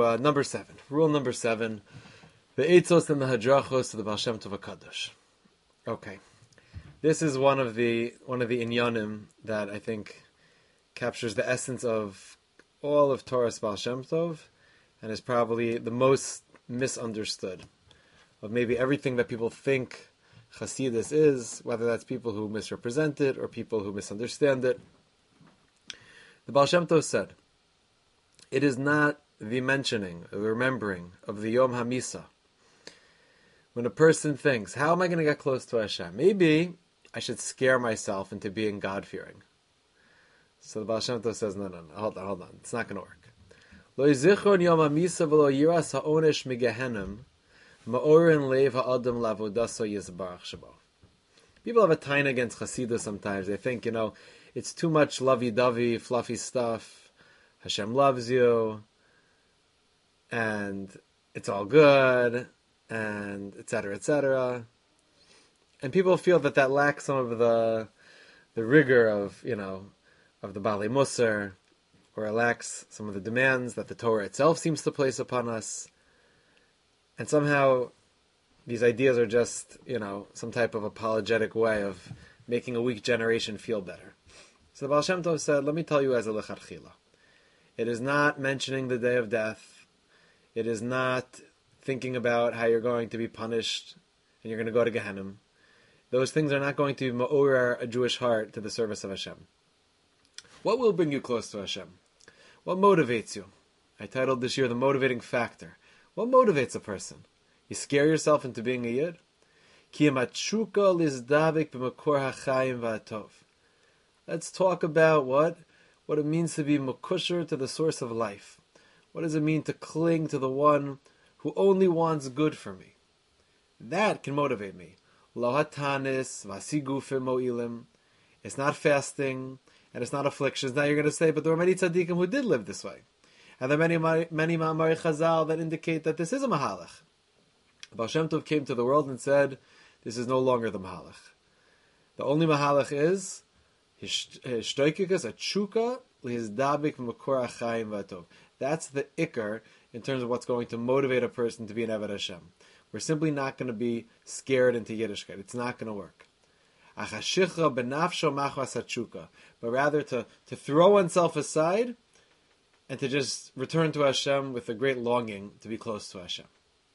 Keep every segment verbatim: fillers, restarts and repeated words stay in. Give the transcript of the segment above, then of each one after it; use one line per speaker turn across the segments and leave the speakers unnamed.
uh, number seven. Rule number seven. The Eitzos and the Hadrachos to the Baal Shem Tov HaKadosh. Okay. This is one of the one of the inyanim that I think captures the essence of all of Torah's Baal Shem Tov and is probably the most misunderstood of maybe everything that people think Hasidus is, whether that's people who misrepresent it or people who misunderstand it. The Baal Shem Tov said, it is not the mentioning, the remembering of the Yom HaMisa. When a person thinks, how am I going to get close to Hashem? Maybe I should scare myself into being God-fearing. So the Baal Shem Tov says, no, no, no, hold on, hold on. It's not going to work. Lo yizichron Yom HaMisa v'lo yiras ha'onesh migehenim ma'orin lev ha'adam lavodaso yizbarach shabo. People have a time against Hasidus sometimes. They think, you know, it's too much lovey-dovey, fluffy stuff. Hashem loves you, and it's all good, and et cetera, et cetera. And people feel that that lacks some of the the rigor of, you know, of the Baalei Musar, or it lacks some of the demands that the Torah itself seems to place upon us. And somehow these ideas are just, you know, some type of apologetic way of making a weak generation feel better. So the Baal Shem Tov said, let me tell you as a lechatchila. It is not mentioning the day of death. It is not thinking about how you're going to be punished and you're going to go to Gehenna. Those things are not going to ma'orer a Jewish heart to the service of Hashem. What will bring you close to Hashem? What motivates you? I titled this year The Motivating Factor. What motivates a person? You scare yourself into being a Yid? Ki amatshuka lizdavik b'makor hachayim v'atov. Let's talk about what? What it means to be makusher to the source of life. What does it mean to cling to the one who only wants good for me? That can motivate me. Lo hatanis v'asigufim mo'ilim. It's not fasting, and it's not afflictions. Now you're going to say, but there were many tzaddikim who did live this way. And there are many, many Ma'amari Chazal that indicate that this is a Mahalach. Baal Shem Tov came to the world and said, this is no longer the Mahalach. The only Mahalach is Hishtoikikas, a tshuka, lihizdabik v'makor hachayim v'atov. That's the ikar in terms of what's going to motivate a person to be an Eved Hashem. We're simply not going to be scared into Yiddishkeit. It's not going to work. Achashicha benafsho machvas hatshuka. But rather to, to throw oneself aside and to just return to Hashem with a great longing to be close to Hashem.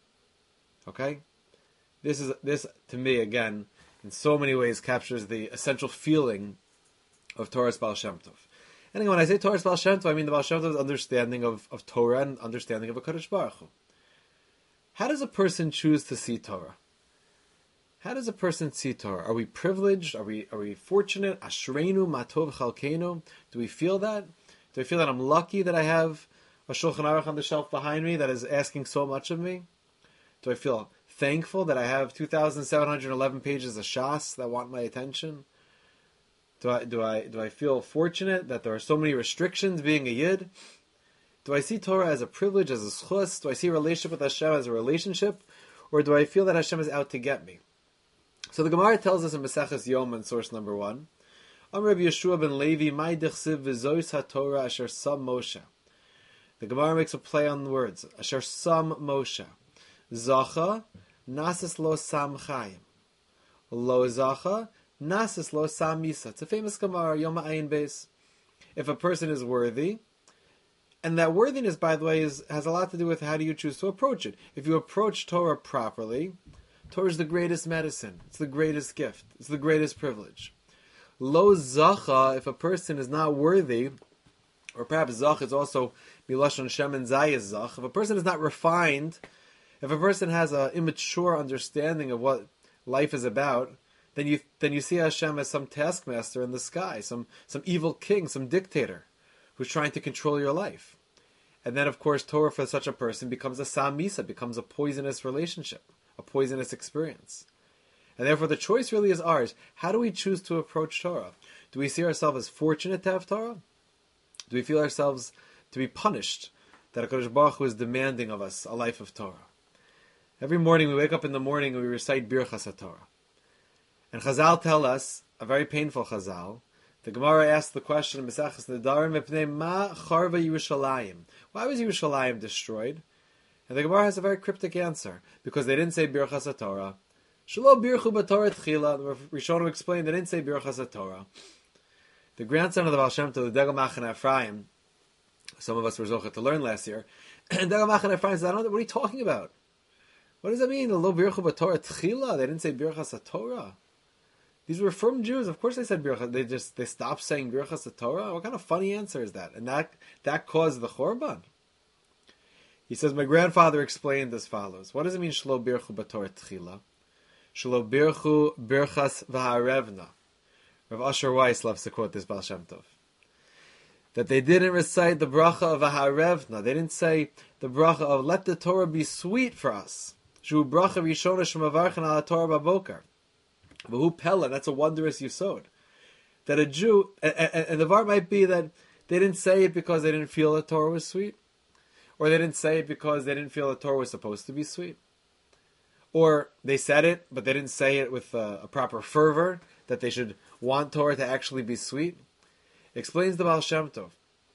Okay? This is this to me, again, in so many ways captures the essential feeling of Torah's Baal Shem Tov. And again, when I say Torah's Baal Shem Tov, I mean the Baal Shem Tov's understanding of, of Torah and understanding of HaKadosh Baruch Hu. How does a person choose to see Torah? How does a person see Torah? Are we privileged? Are we are we fortunate? Ashreinu matov chalkeinu. Do we feel that? Do I feel that I'm lucky that I have a Shulchan Aruch on the shelf behind me that is asking so much of me? Do I feel thankful that I have two thousand seven hundred eleven pages of Shas that want my attention? Do I do I do I feel fortunate that there are so many restrictions being a Yid? Do I see Torah as a privilege, as a schus? Do I see a relationship with Hashem as a relationship? Or do I feel that Hashem is out to get me? So the Gemara tells us in Maseches Yom in source number one, Amar Rabbi Yeshua ben Levi, Mai dichsiv v'zois haTorah asher sam Moshe. The Gemara makes a play on the words, asher sam Moshe. Zacha, nasis lo sam chayim. Lo zacha, nasis lo sam misa. It's a famous Gemara, Yom Ayin Beis. If a person is worthy, and that worthiness, by the way, is, has a lot to do with how do you choose to approach it. If you approach Torah properly, Torah is the greatest medicine. It's the greatest gift. It's the greatest privilege. Lo zacha, if a person is not worthy, or perhaps zach is also milashon shem and zayis zach. If a person is not refined, if a person has an immature understanding of what life is about, then you then you see Hashem as some taskmaster in the sky, some some evil king, some dictator who's trying to control your life. And then, of course, Torah for such a person becomes a samisa, becomes a poisonous relationship, a poisonous experience. And therefore, the choice really is ours. How do we choose to approach Torah? Do we see ourselves as fortunate to have Torah? Do we feel ourselves to be punished that HaKadosh Baruch Hu is demanding of us a life of Torah? Every morning we wake up in the morning and we recite Birchas HaTorah. And Chazal tell us, a very painful Chazal, The Gemara asked the question in Mesachas Nedarim, Mipnei ma charva Yerushalayim? Why was Yerushalayim destroyed? And the Gemara has a very cryptic answer. Because they didn't say Birchas HaTorah. Shelo birchu b'Torah tchila. The Rishonim explained they didn't say Birchas HaTorah. The grandson of the Baal Shem Tov, the Degel Machane Ephraim, some of us were zocheh to learn last year, and Degel Machane Ephraim said, I don't know, what are you talking about? What does that mean? Lo birchu b'Torah tchila? They didn't say Birchas HaTorah. These were from Jews. Of course they said Birchas. They just they stopped saying Birchas HaTorah. What kind of funny answer is that? And that that caused the Chorban. He says, my grandfather explained as follows. What does it mean, Shelo birchu b'Torah tchila? Shelo birchu birchas v'harevna. Rav Asher Weiss loves to quote this Baal Shem Tov. That they didn't recite the bracha of v'harevna. They didn't say the bracha of let the Torah be sweet for us. Shu bracha rishona shemavarchen ala Torah b'boker. V'hu pella, that's a wondrous yisod. That a Jew, and, and, and the var might be that they didn't say it because they didn't feel the Torah was sweet. Or they didn't say it because they didn't feel the Torah was supposed to be sweet. Or they said it, but they didn't say it with a, a proper fervor, that they should want Torah to actually be sweet. Explains the Baal Shem Tov.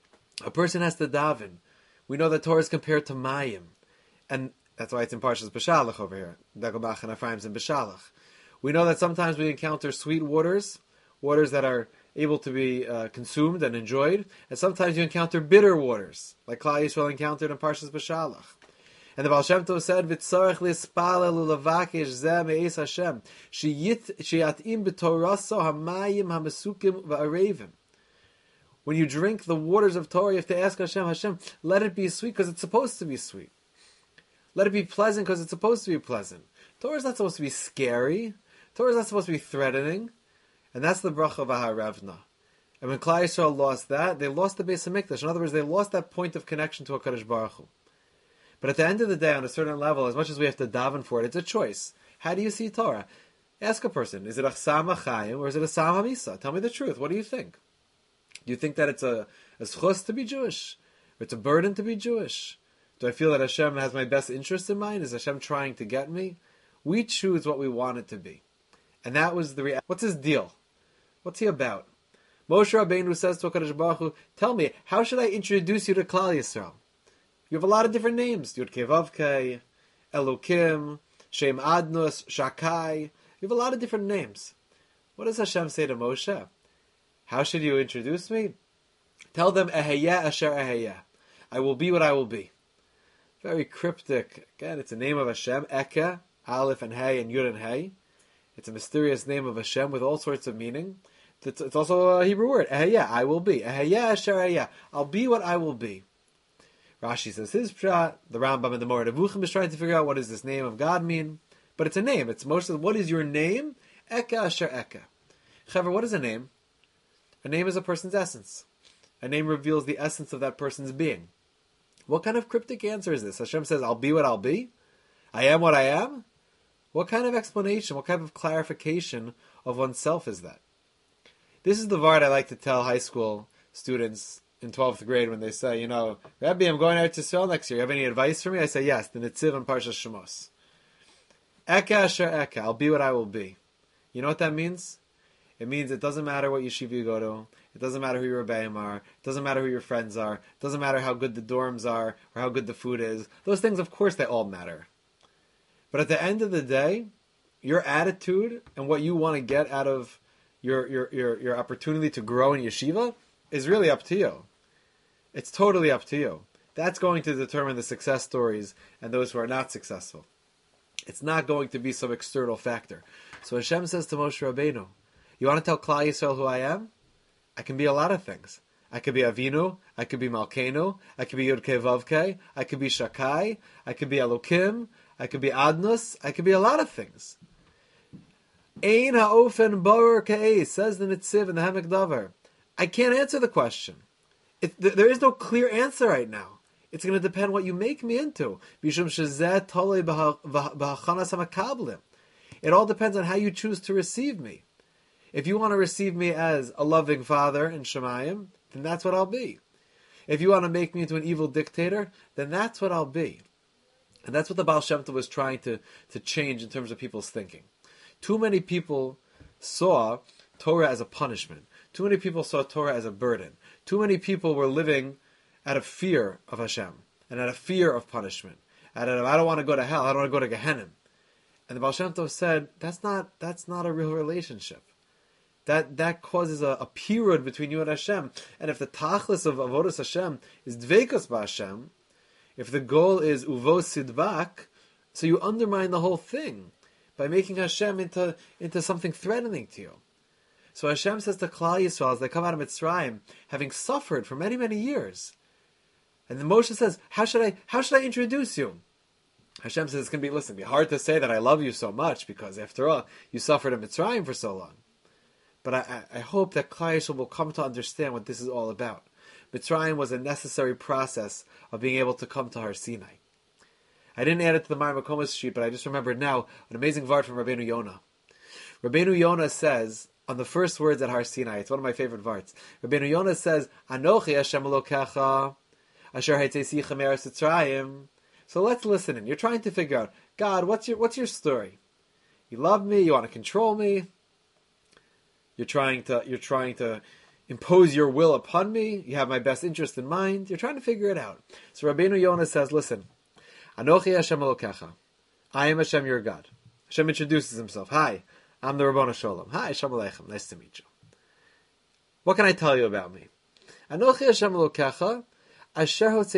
A person has to daven. We know that Torah is compared to mayim. And that's why it's in Parshas Beshalach over here. Degel Machane Ephraim's in Beshalach. We know that sometimes we encounter sweet waters, waters that are able to be uh, consumed and enjoyed, and sometimes you encounter bitter waters, like Klal Yisrael encountered in Parshas Beshalach. And the Baal Shem Tov said, "V'tzarech lispalel ulavakesh zeh me'es Hashem sheyatim b'toraso hamayim hamesukim v'arevim." When you drink the waters of Torah, you have to ask Hashem, Hashem, let it be sweet because it's supposed to be sweet. Let it be pleasant because it's supposed to be pleasant. Torah is not supposed to be scary. Torah is not supposed to be threatening. And that's the bracha of Aharevna. And when Klal Yisrael lost that, they lost the Beis HaMikdash. In other words, they lost that point of connection to HaKadosh Baruch Hu. But at the end of the day, on a certain level, as much as we have to daven for it, it's a choice. How do you see Torah? Ask a person, is it a Chsam HaChaim or is it a Chsam HaMisa? Tell me the truth. What do you think? Do you think that it's a, a schus to be Jewish? Or it's a burden to be Jewish? Do I feel that Hashem has my best interest in mind? Is Hashem trying to get me? We choose what we want it to be. And that was the reality. What's his deal? What's he about? Moshe Rabbeinu says to HaKadosh Baruch Hu, tell me, how should I introduce you to Klal Yisrael? You have a lot of different names. Yud Kei Vav Kei, Elokim, Shem Adnus, Shakai. You have a lot of different names. What does Hashem say to Moshe? How should you introduce me? Tell them, Eheyeh Asher Eheyeh. I will be what I will be. Very cryptic. Again, it's a name of Hashem, Eke, Aleph and Hey and Yud and Hey. It's a mysterious name of Hashem with all sorts of meaning. It's, it's also a Hebrew word. Eheyeh, I will be. Eheyeh Asher Eheyeh. I'll be what I will be. Rashi says his pshat. The Rambam and the Moreh Nevuchim is trying to figure out what does this name of God mean. But it's a name. It's most of what is your name? Eke Asher Eke. Chaver, what is a name? A name is a person's essence. A name reveals the essence of that person's being. What kind of cryptic answer is this? Hashem says, I'll be what I'll be? I am what I am? What kind of explanation, what kind of clarification of oneself is that? This is the vart I like to tell high school students in twelfth grade when they say, you know, Rabbi, I'm going out to Israel next year. You have any advice for me? I say, yes, the Netziv and Parshas Shemos. Eke Asher Eke, I'll be what I will be. You know what that means? It means it doesn't matter what yeshiva you go to. It doesn't matter who your rebbeim are. It doesn't matter who your friends are. It doesn't matter how good the dorms are or how good the food is. Those things, of course, they all matter. But at the end of the day, your attitude and what you want to get out of your, your, your, your opportunity to grow in yeshiva is really up to you. It's totally up to you. That's going to determine the success stories and those who are not successful. It's not going to be some external factor. So Hashem says to Moshe Rabbeinu, you want to tell Klal Yisrael who I am? I can be a lot of things. I could be Avinu, I could be Malkeinu, I could be Yud Kei Vav Kei, I could be Shakai, I could be Elokim, I could be Adnus, I could be a lot of things. Ein ha'ofen barer ka'ez, says the Netziv in the Ha'amek Davar. I can't answer the question. It, th- there is no clear answer right now. It's going to depend what you make me into. Bishum shezeh tolei b'hachanas ha'makablim. It all depends on how you choose to receive me. If you want to receive me as a loving father in Shemayim, then that's what I'll be. If you want to make me into an evil dictator, then that's what I'll be. And that's what the Baal Shem Tov was trying to, to change in terms of people's thinking. Too many people saw Torah as a punishment. Too many people saw Torah as a burden. Too many people were living out of fear of Hashem and out of fear of punishment. Out of, I don't want to go to hell. I don't want to go to Gehenna. And the Baal Shem Tov said, that's not that's not a real relationship. That that causes a, a period between you and Hashem. And if the tachlis of avodas Hashem is dveikus b'Hashem, if the goal is uvo sidvak, so you undermine the whole thing by making Hashem into, into something threatening to you. So Hashem says to Klal Yisrael as they come out of Mitzrayim, having suffered for many, many years. And then Moshe says, how should I how should I introduce you? Hashem says, it's going to be, listen, it'll be hard to say that I love you so much, because after all, you suffered in Mitzrayim for so long. But I, I hope that Klal Yisrael will come to understand what this is all about. Mitzrayim was a necessary process of being able to come to Har Sinai. I didn't add it to the Mar Makomas sheet, but I just remembered now an amazing vart from Rabbeinu Yonah. Rabbeinu Yonah says, on the first words at Har Sinai, it's one of my favorite varts. Rabbeinu Yonah says, Anochi Hashem Elokecha, Asher Haitzesicha Me'eretz Mitzrayim. So let's listen in. You're trying to figure out, God, what's your what's your story? You love me, you want to control me. You're trying to you're trying to impose your will upon me. You have my best interest in mind. You're trying to figure it out. So Rabbeinu Yonah says, listen, Anochi Hashem Elokecha. I am Hashem your God. Hashem introduces himself. Hi, I'm the Rabbanu Shalom. Hi, Shalom Aleichem. Nice to meet you. What can I tell you about me? Anochi Hashem Elokecha. Here's,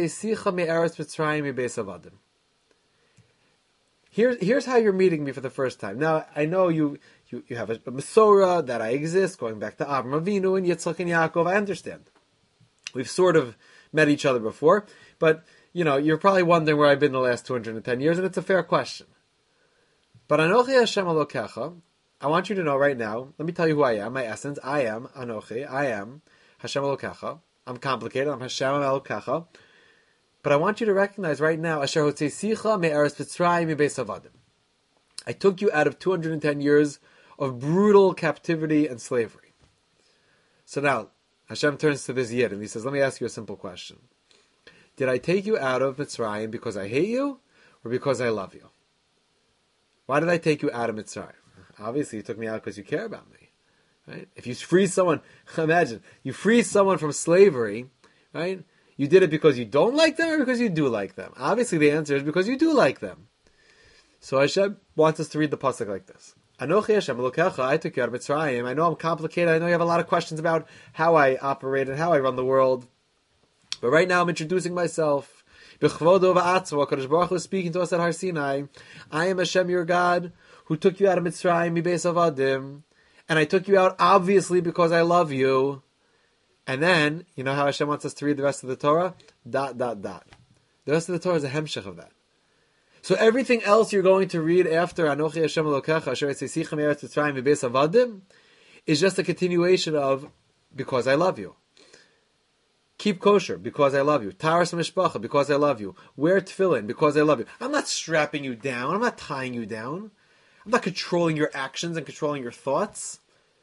here's how you're meeting me for the first time. Now, I know you you, you have a, a Masorah, that I exist, going back to Avraham Avinu and Yitzchak and Yaakov. I understand. We've sort of met each other before, but, you know, you're probably wondering where I've been the last two hundred ten years, and it's a fair question. But Anochi Hashem Elokecha, I want you to know right now, let me tell you who I am, my essence. I am Anochi, I am Hashem Elokecha. I'm complicated. I'm Hashem Elokecha. But I want you to recognize right now, Asher Hotzesicha me'eretz Mitzrayim mibeis avadim. I took you out of two hundred ten years of brutal captivity and slavery. So now, Hashem turns to this Yid and he says, let me ask you a simple question. Did I take you out of Mitzrayim because I hate you or because I love you? Why did I take you out of Mitzrayim? Obviously, you took me out because you care about me. Right? If you free someone, imagine, you free someone from slavery, right? You did it because you don't like them or because you do like them? Obviously the answer is because you do like them. So Hashem wants us to read the pasuk like this. Anochi Hashem Elokecha, I took you out of Mitzrayim. I know I'm complicated. I know you have a lot of questions about how I operate and how I run the world. But right now I'm introducing myself. B'chvodo v'atzvo, HaKadosh Baruch Hu is speaking to us at Har Sinai. I am Hashem your God, who took you out of Mitzrayim, mibeis avadim. And I took you out obviously because I love you. And then, you know how Hashem wants us to read the rest of the Torah? Dot, dot, dot. The rest of the Torah is a hemshech of that. So everything else you're going to read after Anochi Hashem Elokecha, Asher Etzesicha me'eretz Mitzrayim mibeis avadim is just a continuation of because I love you. Keep kosher because I love you. Taras mishpacha because I love you. Wear tefillin because I love you. I'm not strapping you down. I'm not tying you down. I'm not controlling your actions and controlling your thoughts.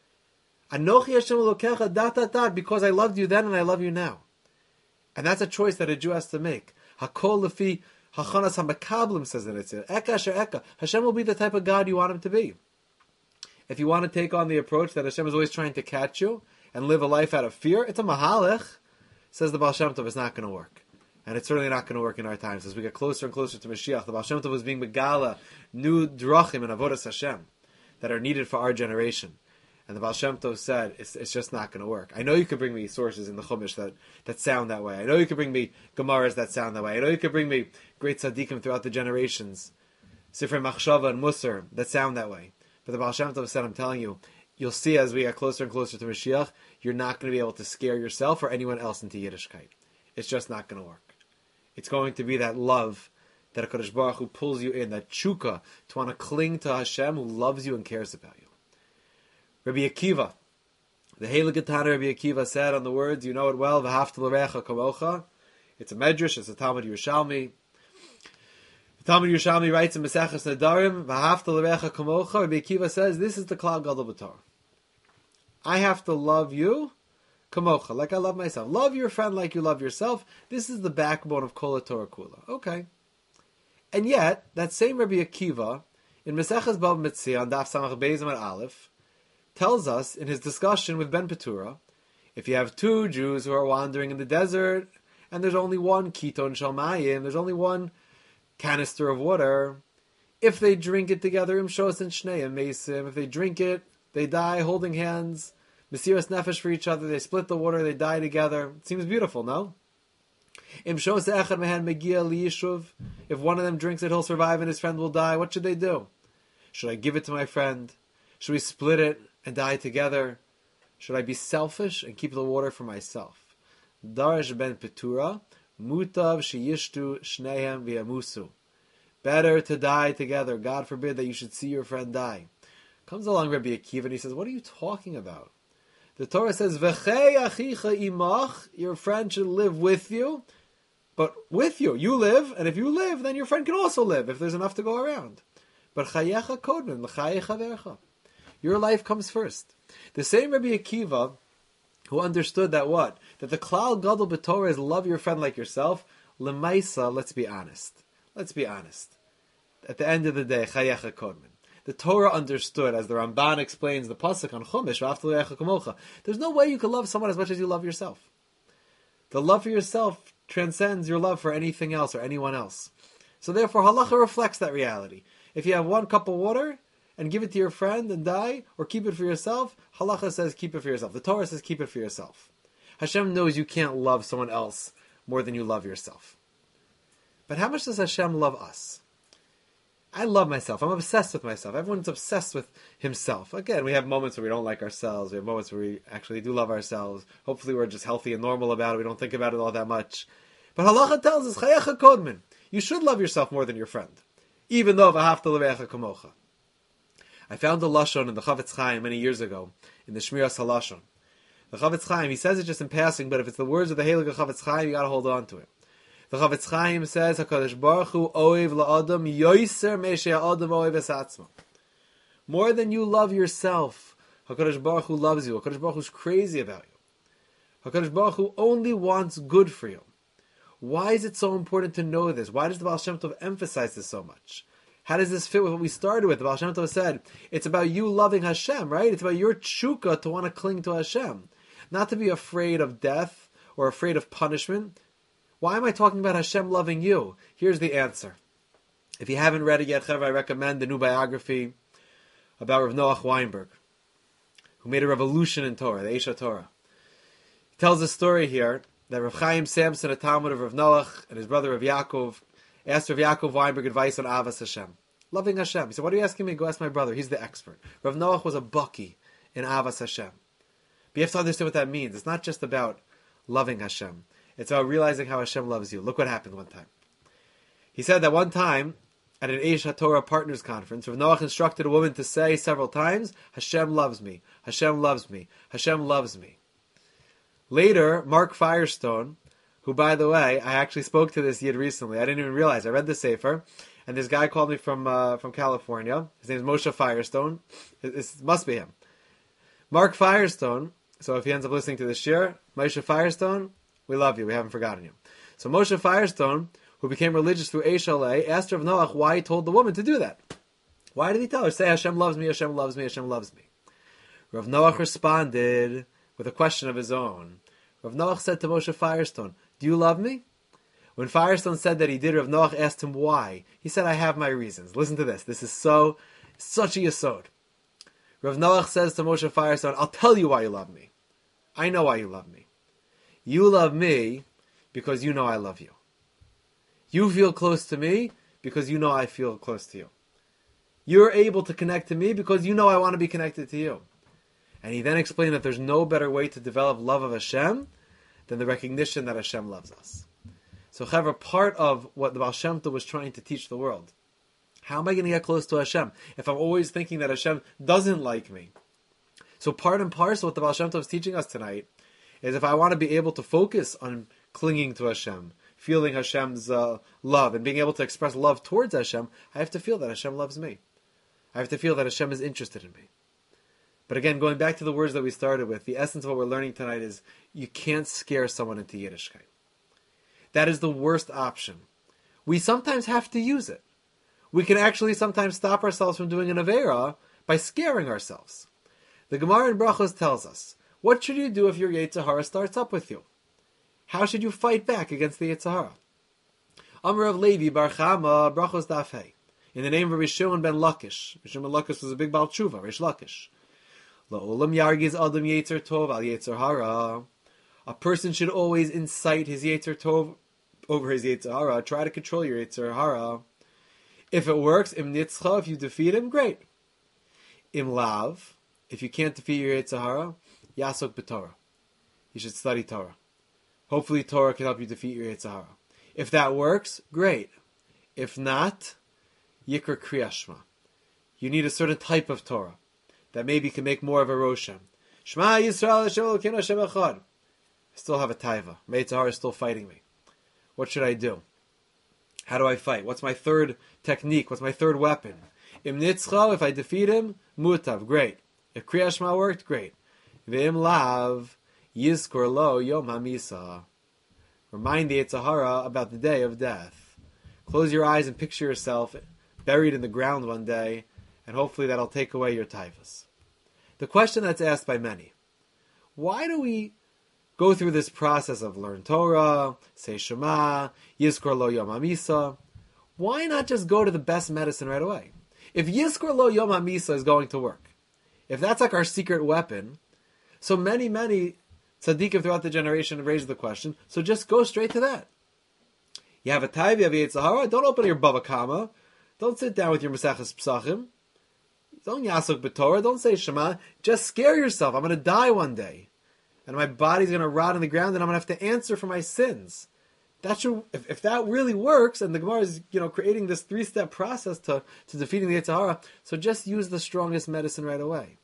Anochi Hashem Elokecha, dot, dot, dot, because I loved you then and I love you now. And that's a choice that a Jew has to make. Hakol lefi hachanas hamakablim, says in it. Eka asher eka. Hashem will be the type of God you want him to be. If you want to take on the approach that Hashem is always trying to catch you and live a life out of fear, it's a mahalech, says the Baal Shem Tov, it's not going to work. And it's certainly not going to work in our times. As we get closer and closer to Mashiach, the Baal Shem Tov was being megala new drachim and avodas Hashem that are needed for our generation. And the Baal Shem Tov said, it's, it's just not going to work. I know you could bring me sources in the Chumash that, that sound that way. I know you could bring me Gemaras that sound that way. I know you could bring me great tzaddikim throughout the generations, Sifrei Machshava and Musar that sound that way. But the Baal Shem Tov said, I'm telling you, you'll see as we get closer and closer to Mashiach, you're not going to be able to scare yourself or anyone else into Yiddishkeit. It's just not going to work. It's going to be that love that HaKadosh Baruch Hu pulls you in, that chukah, to want to cling to Hashem who loves you and cares about you. Rabbi Akiva, the Heilige Tana Rabbi Akiva said on the words, you know it well, V'hafta l'recha kamocha. It's a medrash, it's a Talmud Yerushalmi. The Talmud Yerushalmi writes in Maseches Nedarim, V'hafta l'recha kamocha. Rabbi Akiva says, this is the Klal Gadol b'Torah. I have to love you, kamocha, like I love myself. Love your friend like you love yourself. This is the backbone of Kol HaTorah Kula. Okay. And yet, that same Rabbi Akiva, in Maseches Bava Metzia, on Daf Samach Beis Amud Aleph, tells us in his discussion with Ben Petura If you have two Jews who are wandering in the desert, and there's only one kiton shalmayim, there's only one canister of water, if they drink it together, im shos and shneim mesim, if they drink it, they die holding hands, mesiras nefesh for each other, they split the water, they die together. It seems beautiful, no? Im shos echad mehen megia liyishuv, if one of them drinks it, he'll survive and his friend will die. What should they do? Should I give it to my friend? Should we split it and die together? Should I be selfish and keep the water for myself? Darash ben Petura, mutav sheyishtu shnehem v'yamusu. Better to die together. God forbid that you should see your friend die. Comes along Rabbi Akiva and he says, what are you talking about? The Torah says, V'chei achicha imach, your friend should live with you, but with you. You live, and if you live, then your friend can also live, if there's enough to go around. But chayecha kodmen, l'chayei chavercha. Your life comes first. The same Rabbi Akiva, who understood that what? That the klal gadol b'Torah is love your friend like yourself. L'maisa, let's be honest. Let's be honest. At the end of the day, chayecha kodmen. The Torah understood, as the Ramban explains the pasuk on Chumash, v'ahavta l'reacha kamocha. There's no way you can love someone as much as you love yourself. The love for yourself transcends your love for anything else or anyone else. So therefore, halacha reflects that reality. If you have one cup of water and give it to your friend and die, or keep it for yourself, halacha says keep it for yourself. The Torah says keep it for yourself. Hashem knows you can't love someone else more than you love yourself. But how much does Hashem love us? I love myself. I'm obsessed with myself. Everyone's obsessed with himself. Again, we have moments where we don't like ourselves. We have moments where we actually do love ourselves. Hopefully we're just healthy and normal about it. We don't think about it all that much. But halacha tells us, chayecha kodmen. You should love yourself more than your friend. Even though v'ahavta l'reacha kamocha. I found a lashon in the Chavetz Chaim many years ago, in the Shmiras HaLashon. The Chavetz Chaim, he says it just in passing, but if it's the words of the Heilige Chavetz Chaim, you gotta hold on to it. The Chavetz Chaim says, HaKadosh Baruch Hu oev la'adam yoiser me'shei ha'adam oev es atzmo. More than you love yourself, HaKadosh Baruch Hu loves you. HaKadosh Baruch Hu is crazy about you. HaKadosh Baruch Hu only wants good for you. Why is it so important to know this? Why does the Baal Shem Tov emphasize this so much? How does this fit with what we started with? The Baal Shem Tov said, it's about you loving Hashem, right? It's about your tshuka to want to cling to Hashem. Not to be afraid of death or afraid of punishment. Why am I talking about Hashem loving you? Here's the answer. If you haven't read it yet, I recommend the new biography about Rav Noach Weinberg, who made a revolution in Torah, the Eish Torah. He tells a story here that Rav Chaim Samson, a Talmud of Rav Noach, and his brother Rav Yaakov, asked Rav Yaakov Weinberg advice on Avas Hashem. Loving Hashem. He said, what are you asking me? Go ask my brother. He's the expert. Rav Noach was a baki in Avas Hashem. But you have to understand what that means. It's not just about loving Hashem. It's about realizing how Hashem loves you. Look what happened one time. He said that one time, at an Eish HaTorah Partners Conference, Rav Noach instructed a woman to say several times, Hashem loves me, Hashem loves me, Hashem loves me. Later, Mark Firestone, who, by the way, I actually spoke to this yid recently. I didn't even realize. I read the Sefer, and this guy called me from uh, from California. His name is Moshe Firestone. It, it must be him. Mark Firestone, so if he ends up listening to this shir, Moshe Firestone, we love you. We haven't forgotten you. So Moshe Firestone, who became religious through Eish Alei, asked Rav Noach why he told the woman to do that. Why did he tell her? Say, Hashem loves me, Hashem loves me, Hashem loves me. Rav Noach responded with a question of his own. Rav Noach said to Moshe Firestone, do you love me? When Firestone said that he did, Rav Noach asked him why. He said, I have my reasons. Listen to this. This is so, such a yesod. Rav Noach says to Moshe Firestone, I'll tell you why you love me. I know why you love me. You love me because you know I love you. You feel close to me because you know I feel close to you. You're able to connect to me because you know I want to be connected to you. And he then explained that there's no better way to develop love of Hashem than the recognition that Hashem loves us. So, however, part of what the Baal Shem Tov was trying to teach the world, how am I going to get close to Hashem if I'm always thinking that Hashem doesn't like me? So part and parcel what the Baal Shem Tov is teaching us tonight is if I want to be able to focus on clinging to Hashem, feeling Hashem's uh, love, and being able to express love towards Hashem, I have to feel that Hashem loves me. I have to feel that Hashem is interested in me. But again, going back to the words that we started with, the essence of what we're learning tonight is you can't scare someone into Yiddishkeit. That is the worst option. We sometimes have to use it. We can actually sometimes stop ourselves from doing an Aveira by scaring ourselves. The Gemara in Brachos tells us, What should you do if your Yetzer Hara starts up with you? How should you fight back against the Yetzer Hara? Amar of Levi Bar Chama Brachos Dafei. In the name of Rish Shimon ben Lakish. Rish Shimon ben Lakish was a big Baal Tshuva, Rish Lakish. La'olam yargiz adam Yetzer Tov al Yetzer Hara. A person should always incite his Yetzer Tov over his Yetzer Hara. Try to control your Yetzer Hara. If it works, im nitzcha, if you defeat him, great. Im lav, if you can't defeat your Yetzer Hara, yasok b'Torah. You should study Torah. Hopefully Torah can help you defeat your Yetzer Hara. If that works, great. If not, Yikra Kriyas Shema. You need a certain type of Torah that maybe can make more of a Roshem. Shema Yisrael Hashem Elokeinu Hashem Echad. I still have a taiva. My Yetzer Hara is still fighting me. What should I do? How do I fight? What's my third technique? What's my third weapon? Im nitzcha, if I defeat him, mutav, great. If Kriyas Shema worked, great. V'im lav, yizkor lo yom hamisa. Remind the Yetzer Hara about the day of death. Close your eyes and picture yourself buried in the ground one day, and hopefully that'll take away your taivas. The question that's asked by many, why do we go through this process of learn Torah, say Shema, Yizkor Lo Yom HaMisa? Why not just go to the best medicine right away? If Yizkor Lo Yom HaMisa is going to work, if that's like our secret weapon, so many, many tzaddikim throughout the generation have raised the question, so just go straight to that. You have a taiva, you have a Yetzer Hara, don't open your Bava Kama, don't sit down with your Maseches Psachim, don't yasok b'Torah, don't say Shema, just scare yourself, I'm going to die one day, and my body's going to rot in the ground, and I'm going to have to answer for my sins. That should, if, if that really works, and the Gemara is, you know, creating this three-step process to, to defeating the Yetzer Hara, so just use the strongest medicine right away.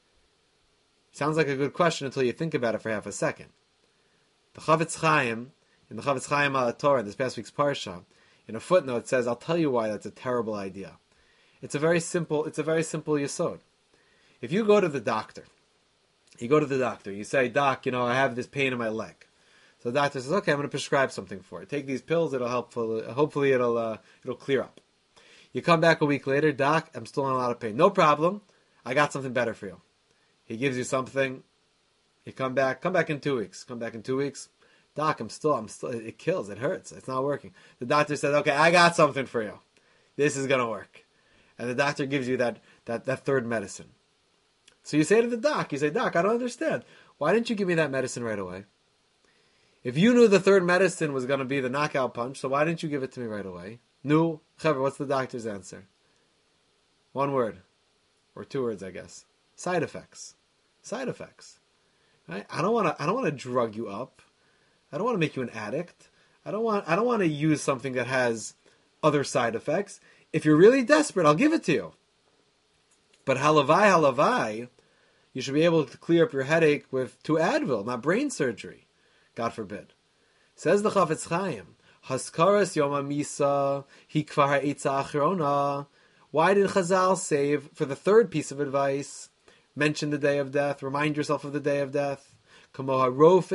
Sounds like a good question until you think about it for half a second. The Chavetz Chaim, in the Chavetz Chaim al Torah, in this past week's Parsha, in a footnote says, I'll tell you why that's a terrible idea. It's a very simple, it's a very simple yesod. If you go to the doctor, you go to the doctor, you say, Doc, you know, I have this pain in my leg. So the doctor says, okay, I'm going to prescribe something for it. Take these pills, it'll help, hopefully it'll, uh, it'll clear up. You come back a week later, Doc, I'm still in a lot of pain. No problem, I got something better for you. He gives you something, you come back, come back in two weeks, come back in two weeks. Doc, I'm still, I'm still, it kills, it hurts, it's not working. The doctor says, okay, I got something for you. This is going to work. And the doctor gives you that, that, that third medicine. So you say to the doc, you say, Doc, I don't understand. Why didn't you give me that medicine right away? If you knew the third medicine was going to be the knockout punch, so why didn't you give it to me right away? No. Chaver, what's the doctor's answer? One word. Or two words, I guess. Side effects. Side effects. Right? I don't want to, I don't want to drug you up. I don't want to make you an addict. I don't want, I don't want to use something that has other side effects. If you're really desperate, I'll give it to you. But halavai, halavai, you should be able to clear up your headache with two Advil, not brain surgery. God forbid. Says the Chavetz Chaim, Haskaras Yom HaMisa, Hikvar Ha'etza Achrona. Why did Chazal save, for the third piece of advice, mention the day of death, remind yourself of the day of death? When a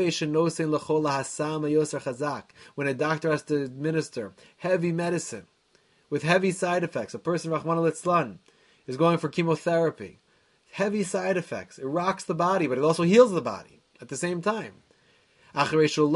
doctor has to administer heavy medicine with heavy side effects, a person, Rahman al-Itzlan, is going for chemotherapy. Heavy side effects. It rocks the body, but it also heals the body at the same time. When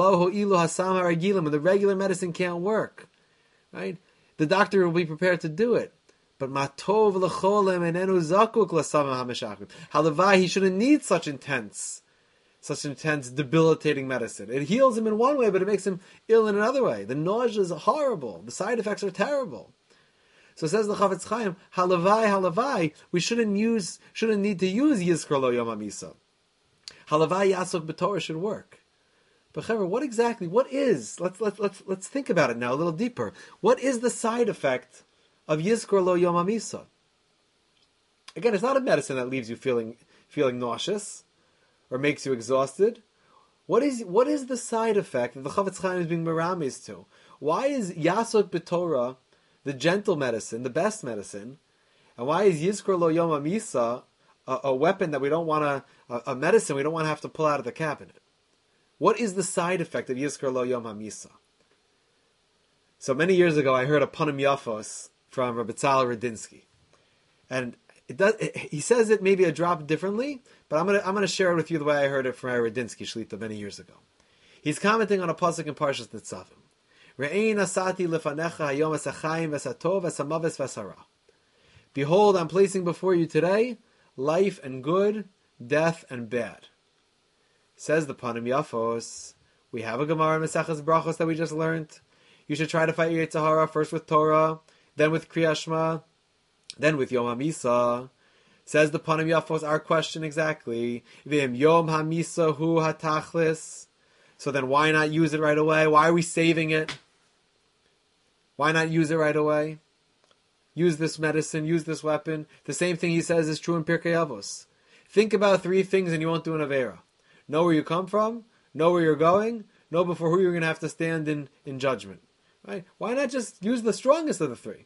the regular medicine can't work, right? The doctor will be prepared to do it. But matov lecholem enenu zakuk l'samah hameshachim. Halavai, he shouldn't need such intense, such intense, debilitating medicine. It heals him in one way, but it makes him ill in another way. The nausea is horrible. The side effects are terrible. So says the Chavetz Chaim, halavai, halavai, we shouldn't use, shouldn't need to use Yizkor Lo Yom HaMisa. Halavai Yasok b'Torah should work. But Chaver, what exactly, what is, let's, let's, let's, let's think about it now a little deeper. What is the side effect of Yizkor Lo Yom HaMisa? Again, it's not a medicine that leaves you feeling, feeling nauseous or makes you exhausted. What is, what is the side effect that the Chavetz Chaim is being meramis to? Why is Yasok b'Torah the gentle medicine, the best medicine, and why is Yizkor Lo Yom HaMisa a, a weapon that we don't want to, a, a medicine we don't want to have to pull out of the cabinet? What is the side effect of Yizkor Lo Yom HaMisa? So many years ago, I heard a Panim Yafos from Rabbi Tzal Radinsky, and it does. It, he says it maybe a drop differently, but I'm gonna I'm gonna share it with you the way I heard it from Radinsky Shlita many years ago. He's commenting on a pasuk in Parshas Nitzavim. Re'ein asati lefanecha hayom esachayim vesatov esamaves vesara. Behold, I'm placing before you today life and good, death and bad. Says the Panim Yafos. We have a Gemara in Maseches Brachos that we just learned. You should try to fight your Yetzer Hara first with Torah, then with Kriyas Shema, then with Yom HaMisa. Says the Panim Yafos, our question exactly. V'im Yom HaMisa hu hatachlis. So then why not use it right away? Why are we saving it? Why not use it right away? Use this medicine, use this weapon. The same thing he says is true in Pirkei Avos. Think about three things and you won't do an Avera. Know where you come from, know where you're going, know before who you're going to have to stand in, in judgment. Right? Why not just use the strongest of the three?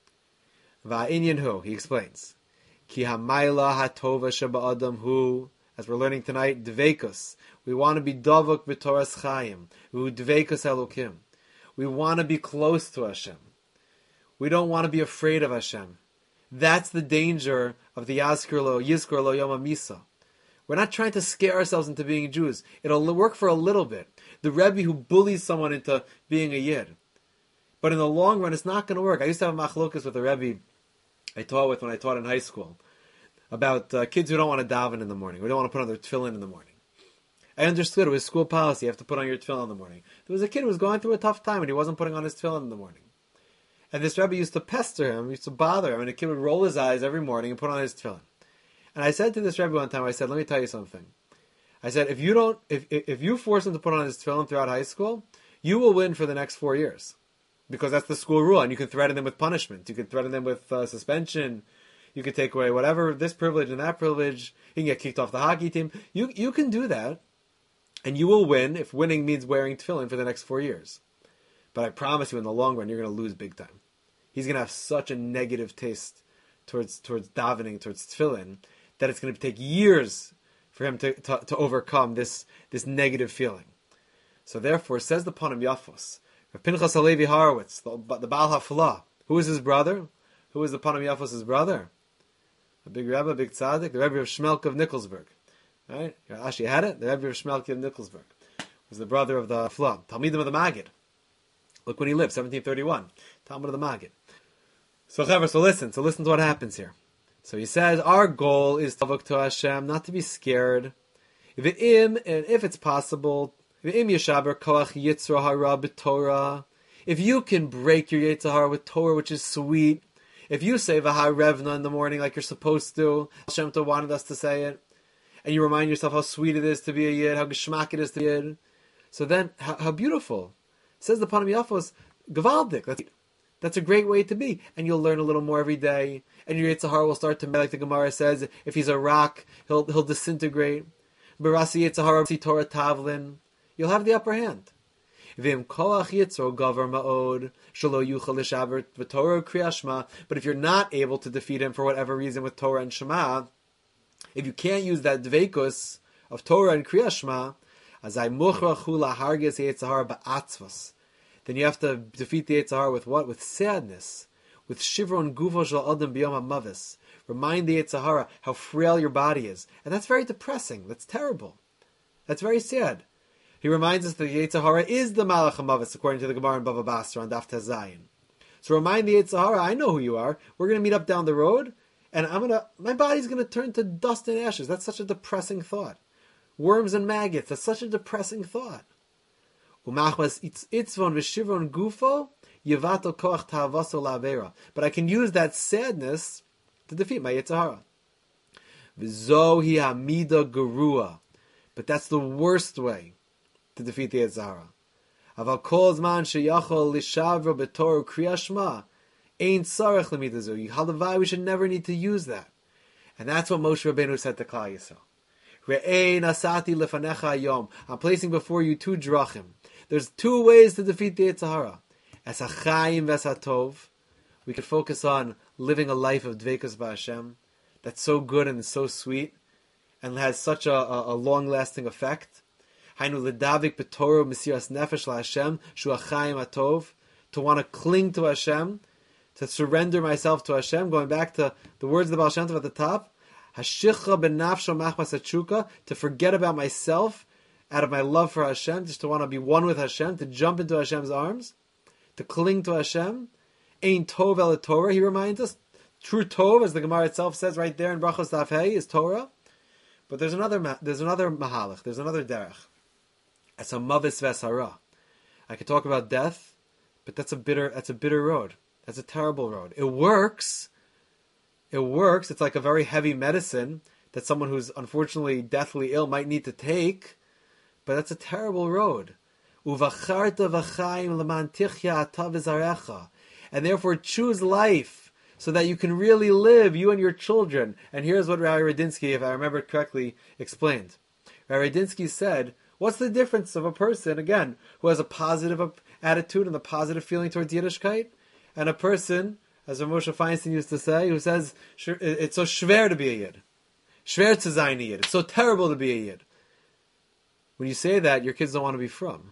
Va'inyan hu, he explains. Ki hamayla hatova sheba'adam hu, as we're learning tonight, dveikus. We want to be davuk b'toras chayim. Hu dveikus elokim. We want to be close to Hashem. We don't want to be afraid of Hashem. That's the danger of the Yazkir Lo, Yizkor Lo Yom HaMisa. We're not trying to scare ourselves into being Jews. It'll work for a little bit. The Rebbe who bullies someone into being a Yid. But in the long run, it's not going to work. I used to have a machlokas with a Rebbe I taught with when I taught in high school about uh, kids who don't want to daven in the morning, who don't want to put on their tefillin in the morning. I understood it was school policy. You have to put on your tefillin in the morning. There was a kid who was going through a tough time and he wasn't putting on his tefillin in the morning. And this Rebbe used to pester him, used to bother him, and the kid would roll his eyes every morning and put on his tefillin. And I said to this Rebbe one time, I said, let me tell you something. I said, if you don't, if if you force him to put on his tefillin throughout high school, you will win for the next four years. Because that's the school rule, and you can threaten them with punishment. You can threaten them with uh, suspension. You can take away whatever, this privilege and that privilege. You can get kicked off the hockey team. You you can do that, and you will win if winning means wearing tefillin for the next four years. But I promise you, in the long run, you're going to lose big time. He's going to have such a negative taste towards towards davening, towards tefillin, that it's going to take years for him to, to, to overcome this, this negative feeling. So therefore, says the Panim Yafos, Pinchas Halevi Horowitz, the, the Baal Haflah, who is his brother? Who is the Panim Yafos' brother? A big Rebbe, a big tzaddik, the Rebbe of Shmelk of Nikolsburg. Right? Actually had it. The Rebbe of Shmelk of Nikolsburg was the brother of the Haflah, Talmidim of the Maggid. Look when he lived, seventeen thirty-one. Talmud of the Maggid. So, Chaver, so listen. So listen to what happens here. So he says, our goal is tavuk to Hashem, not to be scared. If it im, and if it's possible, if im yeshaber koach yitzra hara b'torah, if you can break your Yetzer Hara with Torah, which is sweet, if you say V'ha Revna in the morning like you're supposed to, Hashem wanted us to say it, and you remind yourself how sweet it is to be a Yid, how geschmack it is to be a Yid, so then, how, how beautiful. Says the Panim Yafos, Gavaldik, that's, that's a great way to be, and you'll learn a little more every day, and your Yetzer Hara will start to, like the Gemara says, if he's a rock, he'll he'll disintegrate. Barasi Yetzer Hara, Torah Tavlin, you'll have the upper hand. But if you're not able to defeat him for whatever reason with Torah and Shema, if you can't use that dveikus of Torah and Kriyas Shema, then you have to defeat the Yetzer Hara with what? With sadness, with shivron gufo shel adam b'yom hamavis. Remind the Yetzer Hara how frail your body is, and that's very depressing. That's terrible. That's very sad. He reminds us that the Yetzer Hara is the Malach HaMavis, according to the Gemara in Bava Basra on Daf Tezayin. So remind the Yetzer Hara, I know who you are. We're going to meet up down the road, and I'm gonna, my body's going to turn to dust and ashes. That's such a depressing thought. Worms and maggots. That's such a depressing thought. Umachmas itzvon v'shivron gufo yevato koach ta'avaso la'avera. But I can use that sadness to defeat my Yetzer Hara. V'zohi hamida gerua. But that's the worst way to defeat the Yetzer Hara. Aval kol zman sheyachol lishavra b'torah kriyas shema ein tzarech l'midazu. Halavai, we should never need to use that. And that's what Moshe Rabbeinu said to Klal Yisrael. Re'ei nasati lefanecha hayom. I'm placing before you two drachim. There's two ways to defeat the Yetzer Hara. Es hachayim ves hatov. We could focus on living a life of dveikus b'Hashem that's so good and so sweet and has such a, a, a long-lasting effect. Hainu ledavik b'torah mesiras nefesh laHashem shu hachayim hatov. To want to cling to Hashem, to surrender myself to Hashem, going back to the words of the Baal Shem Tov at the top, Hashicha benafsho machmas hatshuka, to forget about myself out of my love for Hashem, just to want to be one with Hashem, to jump into Hashem's arms, to cling to Hashem. Ein tov el Torah, he reminds us. True tov, as the Gemara itself says right there in Brachos Daf Hey, is Torah. But there's another there's another mahalach, there's another derech. It's a mavis v'esara. I could talk about death, but that's a bitter that's a bitter road. That's a terrible road. It works. It works. It's like a very heavy medicine that someone who's unfortunately deathly ill might need to take, but that's a terrible road. Uvacharta v'chaim l'man tichya ata v'zarecha. And therefore choose life so that you can really live, you and your children. And here's what Rabbi Radinsky, if I remember it correctly, explained. Rabbi Radinsky said, what's the difference of a person, again, who has a positive attitude and a positive feeling towards Yiddishkeit, and a person, as Moshe Feinstein used to say, who says, it's so schwer to be a Yid. Schwer zu sein a Yid. It's so terrible to be a Yid. When you say that, your kids don't want to be from.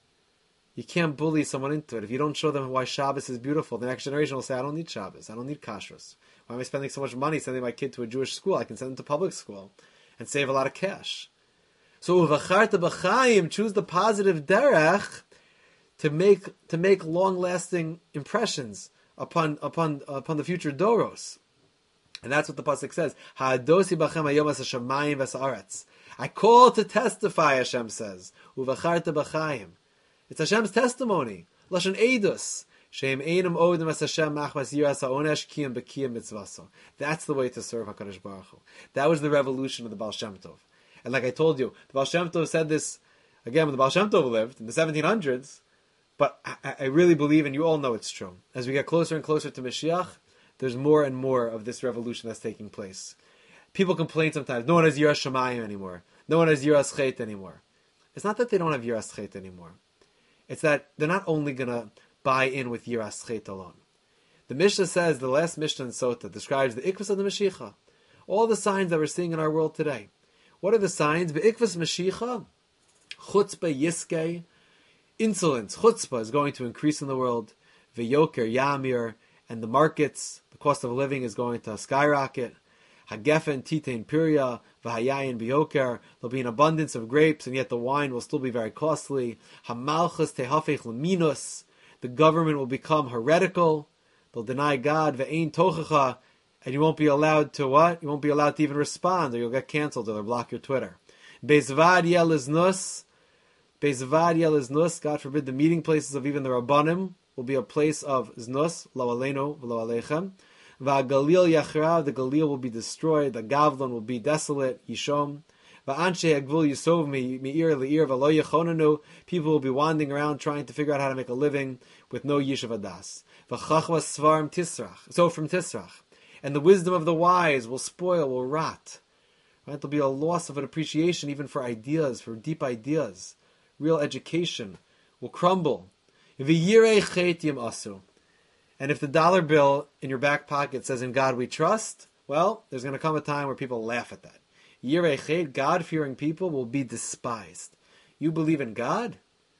You can't bully someone into it. If you don't show them why Shabbos is beautiful, the next generation will say, I don't need Shabbos. I don't need kashrus. Why am I spending so much money sending my kid to a Jewish school? I can send them to public school and save a lot of cash. So, uvacharta b'chaim, choose the positive derech to make to make long-lasting impressions upon upon upon the future doros. And that's what the pasuk says. Ha'adosi b'chem hayom as hashamayim v'sa'aretz. I call to testify, Hashem says. Uvacharta b'chaim. It's Hashem's testimony. Lashon Eidus. Shem einam odem as Hashem machmas yiras ha'onesh kiyam b'kiyam mitzvaso. That's the way to serve HaKadosh Baruch Hu. That was the revolution of the Baal Shem Tov. And like I told you, the Baal Shem Tov said this, again, when the Baal Shem Tov lived, in the seventeen hundreds, but I, I really believe, and you all know it's true, as we get closer and closer to Mashiach, there's more and more of this revolution that's taking place. People complain sometimes, no one has Yiras Shamayim anymore. No one has Yiras Chet anymore. It's not that they don't have Yiras Chet anymore. It's that they're not only going to buy in with Yiras Chet alone. The Mishnah says, the last Mishnah in Sota describes the Ikvus of the Mashiach. All the signs that we're seeing in our world today. What are the signs? Be'ikvus Mashiach, Chutzpah Yiskei, insolence, chutzpah is going to increase in the world. V'yoker Yamir, and the markets, the cost of living is going to skyrocket. Hagefen Titein Piria, V'hayayin B'yoker, there'll be an abundance of grapes, and yet the wine will still be very costly. Hamalchus Tehafech Leminus, the government will become heretical. They'll deny God. Ve'ein Tochacha, and you won't be allowed to what? You won't be allowed to even respond, or you'll get canceled, or they'll block your Twitter. Be'zvad Yeliznus, Be'zvad Yeliznus, God forbid, the meeting places of even the Rabbanim will be a place of znus, lo aleinu, lo alechem. Va'galil yachra, the Galil will be destroyed, the Gavlon will be desolate, Yishom. Va'anshe hagvul yisov mi'ir le'ir v'lo yechonanu, people will be wandering around trying to figure out how to make a living with no yishav adas. V'chachva svarim tisrach, so from tisrach. And the wisdom of the wise will spoil, will rot. Right? There'll be a loss of an appreciation even for ideas, for deep ideas. Real education will crumble. V'yirei chet yimasu. And if the dollar bill in your back pocket says, in God we trust, well, there's going to come a time where people laugh at that. Yirei chet, God-fearing people will be despised. You believe in God?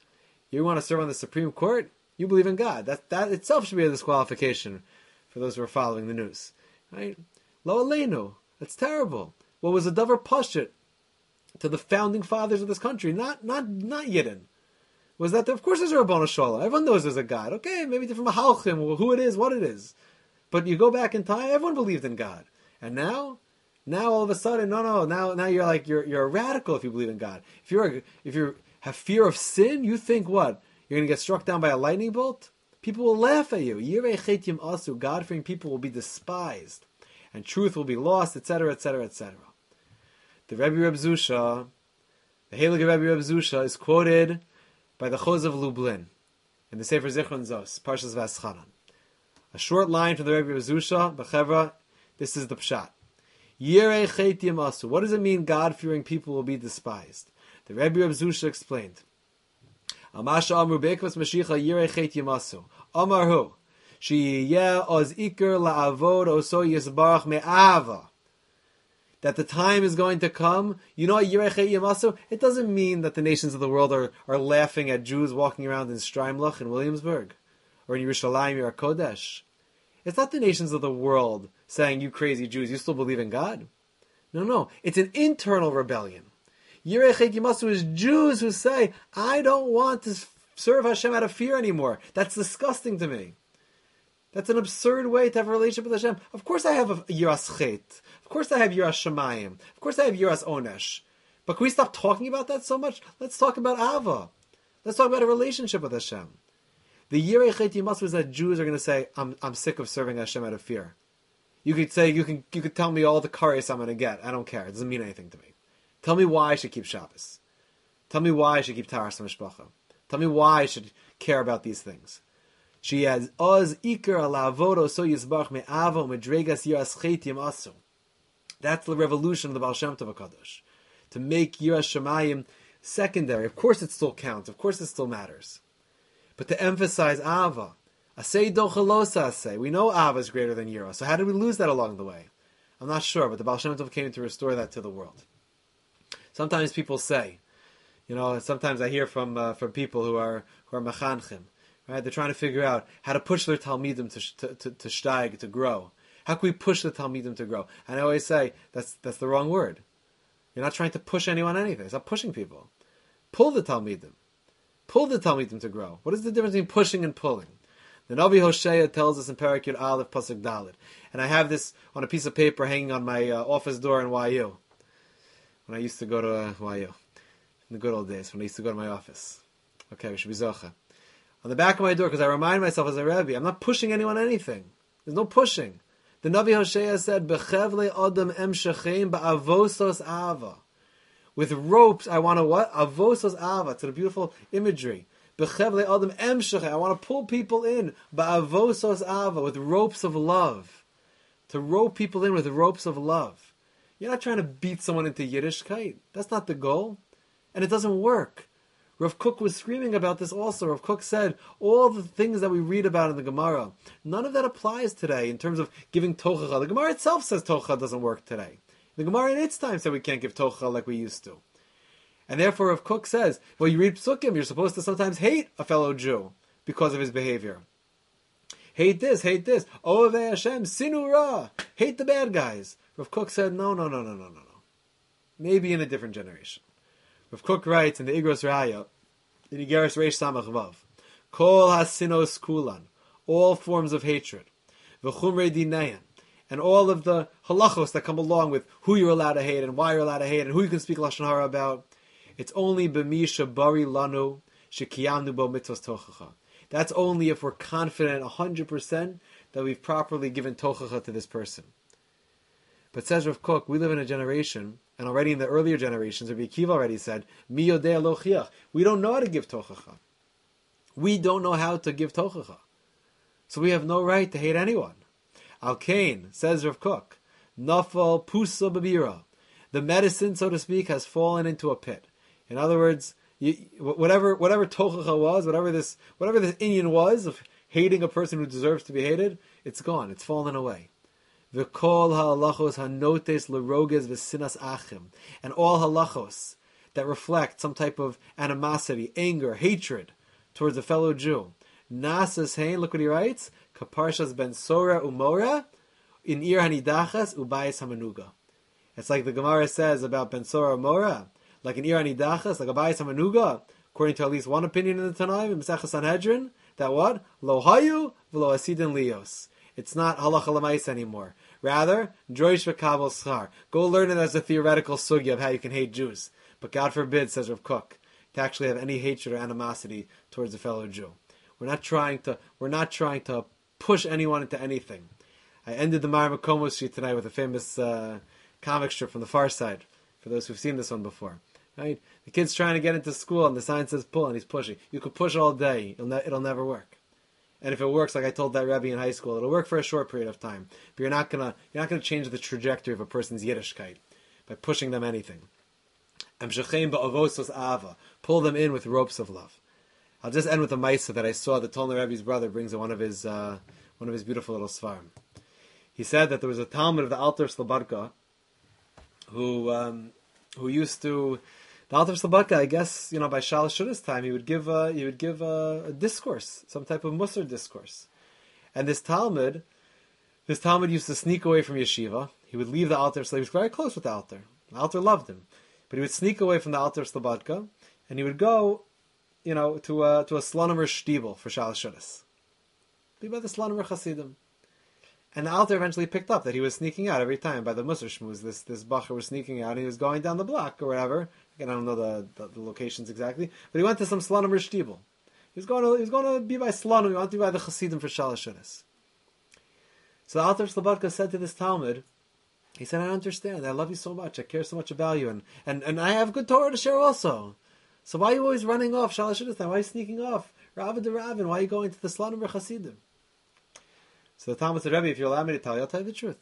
You want to serve on the Supreme Court? You believe in God. That that itself should be a disqualification for those who are following the news. Right? Lo aleinu. That's terrible. What was a davar pashut to the founding fathers of this country? Not not not Yidden. Was that, of course there's a Rabbanu Shalom. Everyone knows there's a God. Okay, maybe different mahalchim, who it is, what it is. But you go back in time, everyone believed in God. And now, now all of a sudden, no, no, now now you're like, you're you're a radical if you believe in God. If you're a, if you have fear of sin, you think what? You're going to get struck down by a lightning bolt? People will laugh at you. Yirei chet yimasu, God-fearing people will be despised. And truth will be lost, et cetera, et cetera, et cetera. The Rebbe Reb Zusha, the Heilige Rebbe Reb Zusha is quoted by the Chos of Lublin in the Sefer Zichron Zos, Parshas V'aschanan. A short line from the Rebbe Reb Zusha, B'chevra, this is the pshat. Yirei chet yimasu. What does it mean God-fearing people will be despised? The Rebbe Reb Zusha explained, Amasha amru be'ikvas Mashiach yirei chet yimasu. Amar hu, sheyeh oz iker la'avod oso yisbarach me'ava. That the time is going to come. You know what Yirei Chet Yimasu? It doesn't mean that the nations of the world are, are laughing at Jews walking around in Streimlach in Williamsburg or in Yerushalayim or Kodesh. It's not the nations of the world saying, you crazy Jews, you still believe in God. No, no. It's an internal rebellion. Yirei Chet Yimasu is Jews who say, I don't want to serve Hashem out of fear anymore. That's disgusting to me. That's an absurd way to have a relationship with Hashem. Of course I have a Yiras Chet. Of course I have Yiras Shemayim. Of course I have Yiras Onesh. But can we stop talking about that so much? Let's talk about Ava. Let's talk about a relationship with Hashem. The Yirei Chet Yimasu is that Jews are going to say, I'm I'm sick of serving Hashem out of fear. You could say, you can you could tell me all the kares I'm going to get. I don't care. It doesn't mean anything to me. Tell me why I should keep Shabbos. Tell me why I should keep Taras HaMishpacha. Tell me why I should care about these things. She has oz ikar ala avodo so yizbach me'avo medregas yiras chet yimasu. That's the revolution of the Baal Shem Tov HaKadosh. To make Yiras Shemayim secondary. Of course it still counts. Of course it still matters. But to emphasize Ava. Asay dochalosa asay. We know Ava is greater than Yira. So how did we lose that along the way? I'm not sure, but the Baal Shem Tov came to restore that to the world. Sometimes people say, you know, sometimes I hear from uh, from people who are who are mechanchim, right? They're trying to figure out how to push their talmidim to to to, to steig, to grow. How can we push the talmidim to grow? And I always say that's that's the wrong word. You're not trying to push anyone anything. It's not pushing people. Pull the talmidim. Pull the talmidim to grow. What is the difference between pushing and pulling? The Navi Hosea tells us in Perek Yud Aleph Pasuk Dalet, and I have this on a piece of paper hanging on my uh, office door in Y U. When I used to go to uh, Y U, in the good old days, when I used to go to my office. Okay, we should be zocha. On the back of my door, because I remind myself as a Rebbe, I'm not pushing anyone anything. There's no pushing. The Navi Hosea said, "Bechevle Adam emshechem ba'avosos ava." With ropes, I want to what? Avosos ava. To the beautiful imagery. Bechevle Adam emshechem. I want to pull people in ba'avosos ava with ropes of love. To rope people in with ropes of love. You're not trying to beat someone into Yiddishkeit. That's not the goal. And it doesn't work. Rav Kook was screaming about this also. Rav Kook said, all the things that we read about in the Gemara, none of that applies today in terms of giving tochacha. The Gemara itself says tochacha doesn't work today. The Gemara in its time said we can't give tochacha like we used to. And therefore Rav Kook says, well, you read Psukim, you're supposed to sometimes hate a fellow Jew because of his behavior. Hate this, hate this. Ovei Hashem, sinu ra. Hate the bad guys. Rav Kook said, no, no, no, no, no, no, no. Maybe in a different generation. Rav Kook writes in the Igros Raya, in Igeres Reish Samach Vav, Kol hasinos kulan, all forms of hatred, v'chumrei dinayan, and all of the halachos that come along with who you're allowed to hate and why you're allowed to hate and who you can speak lashon hara about. It's only b'mi shabari lanu shekiyamnu bo mitzvos tochacha. That's only if we're confident one hundred percent that we've properly given tochacha to this person. But says Rav Kook, we live in a generation, and already in the earlier generations, Rabbi Akiva already said, Mi yodei lo chiach. We don't know how to give tochacha. We don't know how to give tochacha. So we have no right to hate anyone. Al Kain, says Rav Kook, Nafal pusa babira. The medicine, so to speak, has fallen into a pit. In other words, you, whatever whatever tochacha was, whatever this whatever this inyan was of hating a person who deserves to be hated, it's gone. It's fallen away. V'kol ha'alachos hanotes l'roges v'sinas achim, and all halachos that reflect some type of animosity, anger, hatred towards a fellow Jew. Nasas hein, look what he writes, kaparshas ben sora umora, in ir hanidachas ubayis hamanuga. It's like the Gemara says about ben sora umora, like in ir hanidachas, like ubayis hamanuga, according to at least one opinion in the Tanaim, in Masechah Sanhedrin, that what? Lo hayu v'lo asidin lios. It's not halacha l'mais anymore. Rather, droish v'kabel schar. Go learn it as a theoretical sugya of how you can hate Jews. But God forbid, says Rav Kook, to actually have any hatred or animosity towards a fellow Jew. We're not trying to. We're not trying to push anyone into anything. I ended the Mar Makomos sheet tonight with a famous uh, comic strip from the Far Side. For those who've seen this one before, right? The kid's trying to get into school, and the sign says pull, and he's pushing. You could push all day; it'll, ne- it'll never work. And if it works, like I told that Rebbe in high school, it'll work for a short period of time. But you're not gonna you're not gonna change the trajectory of a person's Yiddishkeit by pushing them anything. Emshechem ba'avosos ava. Pull them in with ropes of love. I'll just end with a ma'isa that I saw that Tolner Rebbe's brother brings in one of his uh, one of his beautiful little svarim. He said that there was a Talmud of the Alter Slobodka who um, who used to. The Alter Slobodka, I guess, you know, by Shalosh Shudas time, he would give a, he would give a, a discourse, some type of Musar discourse. And this Talmud This Talmud used to sneak away from yeshiva. He would leave the Alter, so he was very close with the Alter. The Alter loved him. But he would sneak away from the Alter Slobodka, and he would go, you know, to a, to a Slonimer Shtibel for Shalosh Shudas. Be by the Slonimer Chasidim. And the Alter eventually picked up that he was sneaking out every time by the Musar Shmuz. This this Bacher was sneaking out, and he was going down the block or whatever. Again, I don't know the, the, the locations exactly, but he went to some Slonimer Shtibel. He was going to he was going to be by Slonim. He wanted to be by the Chasidim for Shalosh Shudas. So the Alter Slobodka said to this Talmud, he said, I don't understand. I love you so much. I care so much about you, and and, and I have good Torah to share also. So why are you always running off Shalosh Shudas time? Why are you sneaking off Ravad de Ravin? Why are you going to the Slonimer Chasidim? So the Talmud said, Rebbe, if you allow me to tell you, I'll tell you the truth.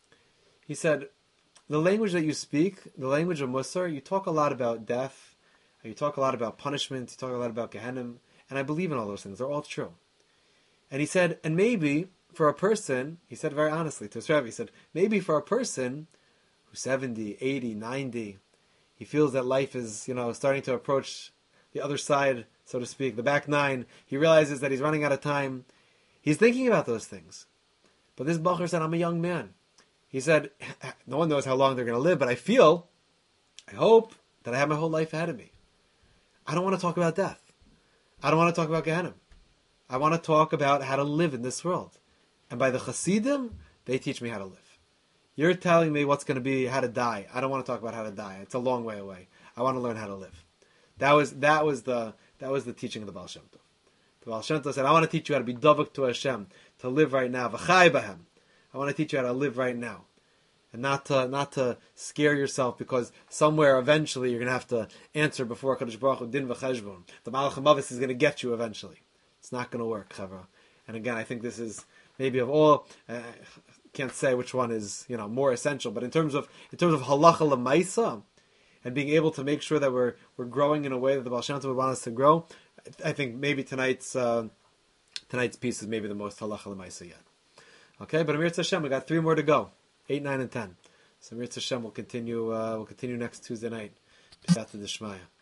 He said, the language that you speak, the language of Musar, you talk a lot about death, you talk a lot about punishment, you talk a lot about Gehenim, and I believe in all those things. They're all true. And he said, and maybe for a person, he said very honestly to his Rebbe, he said, maybe for a person who's seventy, eighty, ninety, he feels that life is, you know, starting to approach the other side, so to speak, the back nine. He realizes that he's running out of time. He's thinking about those things. But this Bacher said, I'm a young man. He said, no one knows how long they're going to live, but I feel, I hope, that I have my whole life ahead of me. I don't want to talk about death. I don't want to talk about Gehenna. I want to talk about how to live in this world. And by the Hasidim, they teach me how to live. You're telling me what's going to be, how to die. I don't want to talk about how to die. It's a long way away. I want to learn how to live. That was that was the that was the teaching of the Baal Shem Tov. The Baal Shem Tov said, I want to teach you how to be davuk to Hashem, to live right now. V'chai b'hem. I want to teach you how to live right now. And not to not to scare yourself because somewhere eventually you're going to have to answer before HaKadosh Baruch Hu din v'cheshbon. The Malach HaMavis is going to get you eventually. It's not going to work, Chavra. And again, I think this is maybe of all, I uh, can't say which one is, you know, more essential, but in terms of in terms of halacha l'maisa and being able to make sure that we're we're growing in a way that the Baal Shem Tov would want us to grow, I think maybe tonight's uh, tonight's piece is maybe the most halacha l'maisa yet. Okay, but Amir Tzashem, we got three more to go, eight, nine, and ten. So Amir Tzashem will continue. Uh, will continue next Tuesday night. B'siyata d'shmaya.